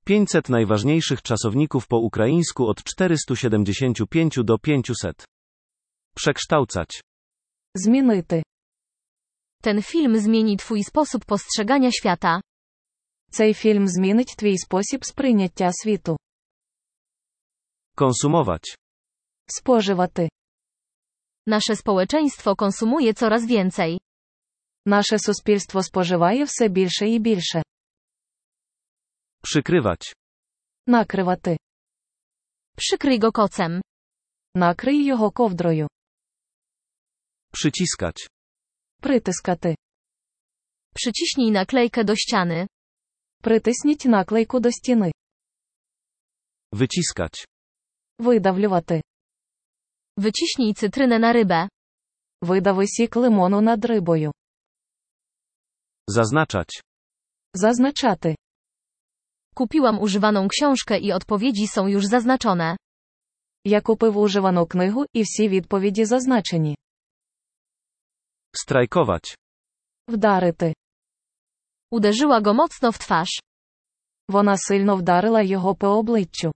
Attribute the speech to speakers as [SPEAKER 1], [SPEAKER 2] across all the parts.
[SPEAKER 1] 500 najważniejszych czasowników po ukraińsku od 475 do 500. Przekształcać.
[SPEAKER 2] Змінити.
[SPEAKER 3] Ten film zmieni twój sposób postrzegania świata.
[SPEAKER 2] Цей фільм змінить твій спосіб сприйняття світу.
[SPEAKER 1] Konsumować.
[SPEAKER 2] Споживати.
[SPEAKER 3] Nasze społeczeństwo konsumuje coraz więcej.
[SPEAKER 2] Наше суспільство споживає все більше і більше.
[SPEAKER 1] Przykrywać.
[SPEAKER 2] Накривати.
[SPEAKER 3] Przykryj go kocem.
[SPEAKER 2] Накрий його ковдрою.
[SPEAKER 1] Przyciskać.
[SPEAKER 2] Притискати.
[SPEAKER 3] Przyciśnij naklejkę do ściany.
[SPEAKER 2] Притисніть наклейку до стіни.
[SPEAKER 1] Wyciskać.
[SPEAKER 2] Видавлювати.
[SPEAKER 3] Wyciśnij cytrynę na rybę.
[SPEAKER 2] Видави сік лимону над рибою.
[SPEAKER 1] Zaznaczać.
[SPEAKER 2] Зазначати.
[SPEAKER 3] Kupiłam używaną książkę i odpowiedzi są już zaznaczone.
[SPEAKER 2] Я купив уживану книгу, і всі відповіді зазначені.
[SPEAKER 1] Strajkować.
[SPEAKER 2] Вдарити.
[SPEAKER 3] Uderzyła go mocno w twarz.
[SPEAKER 2] Вона сильно вдарила його по обличчю.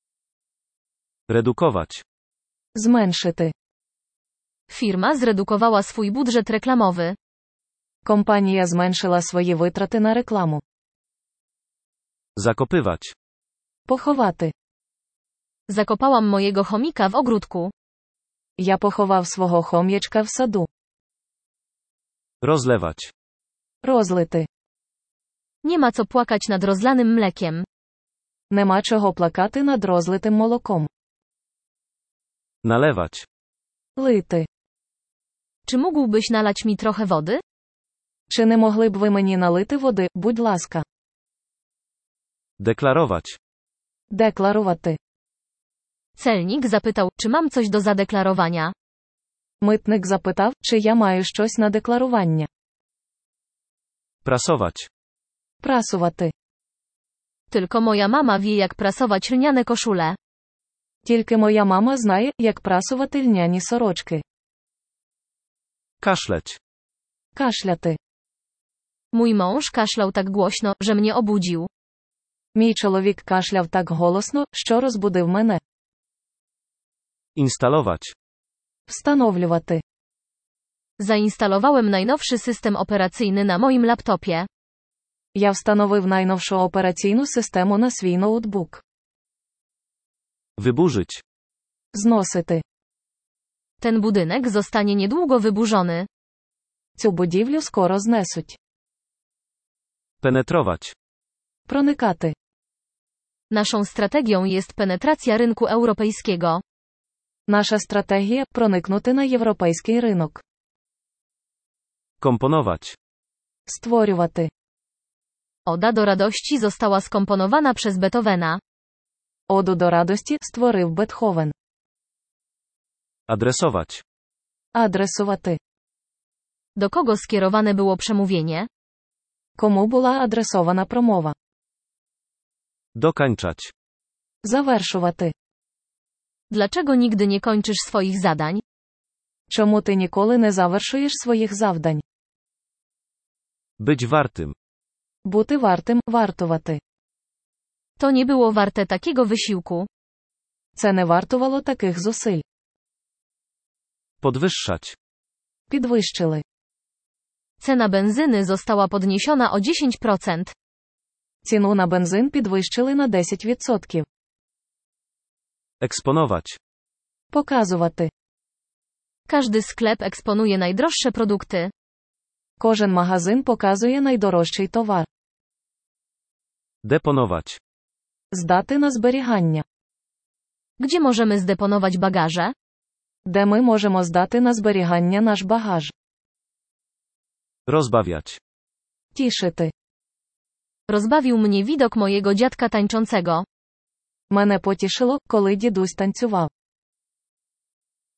[SPEAKER 1] Redukować.
[SPEAKER 2] Зменшити.
[SPEAKER 3] Firma zredukowała swój budżet reklamowy.
[SPEAKER 2] Компанія зменшила свої витрати на рекламу.
[SPEAKER 1] Zakopywać.
[SPEAKER 2] Поховати.
[SPEAKER 3] Zakopałam mojego chomika w ogródku.
[SPEAKER 2] Я поховав свого хом'ячка в саду.
[SPEAKER 1] Rozlewać.
[SPEAKER 2] Розлити.
[SPEAKER 3] Nie ma co płakać nad rozlanym mlekiem.
[SPEAKER 2] Нема чого плакати над розлитим молоком.
[SPEAKER 1] Nalewać.
[SPEAKER 2] Лити.
[SPEAKER 3] Czy mógłbyś nalać mi trochę wody?
[SPEAKER 2] Чи не могли б ви мені налити води, будь ласка?
[SPEAKER 1] Deklarować.
[SPEAKER 2] Декларувати.
[SPEAKER 3] Celnik zapytał, czy mam coś do zadeklarowania.
[SPEAKER 2] Митник запитав, чи я маю щось на декларування.
[SPEAKER 1] Prasować.
[SPEAKER 2] Прасувати.
[SPEAKER 3] Tylko moja mama wie, jak prasować lniane koszule.
[SPEAKER 2] Тільки моя мама знає, як прасувати льняні сорочки.
[SPEAKER 1] Kaszleć.
[SPEAKER 2] Кашляти.
[SPEAKER 3] Mój mąż kaszlał tak głośno, że mnie obudził.
[SPEAKER 2] Мій чоловік кашляв так голосно, що розбудив мене.
[SPEAKER 1] Instalować.
[SPEAKER 2] Встановлювати.
[SPEAKER 3] Zainstalowałem najnowszy system operacyjny na moim laptopie.
[SPEAKER 2] Я встановив найновшу операційну систему на свій ноутбук.
[SPEAKER 1] Wyburzyć.
[SPEAKER 2] Зносити.
[SPEAKER 3] Ten budynek zostanie niedługo wyburzony.
[SPEAKER 2] Цю будівлю скоро знесуть.
[SPEAKER 1] Penetrować.
[SPEAKER 2] Проникати.
[SPEAKER 3] Naszą strategią jest penetracja rynku europejskiego.
[SPEAKER 2] Наша стратегія – проникнути на європейський ринок.
[SPEAKER 1] Komponować.
[SPEAKER 2] Створювати.
[SPEAKER 3] Oda do radości została skomponowana przez Beethovena.
[SPEAKER 2] Оду до радості створив Бетховен.
[SPEAKER 1] Adresować.
[SPEAKER 2] Адресувати.
[SPEAKER 3] Do kogo skierowane było przemówienie?
[SPEAKER 2] Кому була адресована промова?
[SPEAKER 1] Dokańczać.
[SPEAKER 2] Завершувати.
[SPEAKER 3] Dlaczego nigdy nie kończysz swoich zadań?
[SPEAKER 2] Чому ти ніколи не завершуєш своїх завдань?
[SPEAKER 1] Być wartym.
[SPEAKER 2] Бути вартим, вартувати.
[SPEAKER 3] To nie było warte takiego wysiłku.
[SPEAKER 2] Це не вартувало таких зусиль.
[SPEAKER 1] Podwyższać.
[SPEAKER 2] Підвищили.
[SPEAKER 3] Cena benzyny została podniesiona o 10%.
[SPEAKER 2] Ціну на бензин підвищили на 10%.
[SPEAKER 1] Eksponować.
[SPEAKER 2] Показувати.
[SPEAKER 3] Każdy sklep eksponuje najdroższe produkty.
[SPEAKER 2] Кожен магазин показує найдорожчий товар.
[SPEAKER 1] Deponować.
[SPEAKER 2] Здати на зберігання.
[SPEAKER 3] Gdzie możemy zdeponować bagaże?
[SPEAKER 2] Де ми можемо здати на зберігання наш багаж?
[SPEAKER 1] Rozbawiać.
[SPEAKER 2] Тішити.
[SPEAKER 3] Rozbawił mnie widok mojego dziadka tańczącego.
[SPEAKER 2] Мене потішило, коли дідусь танцював.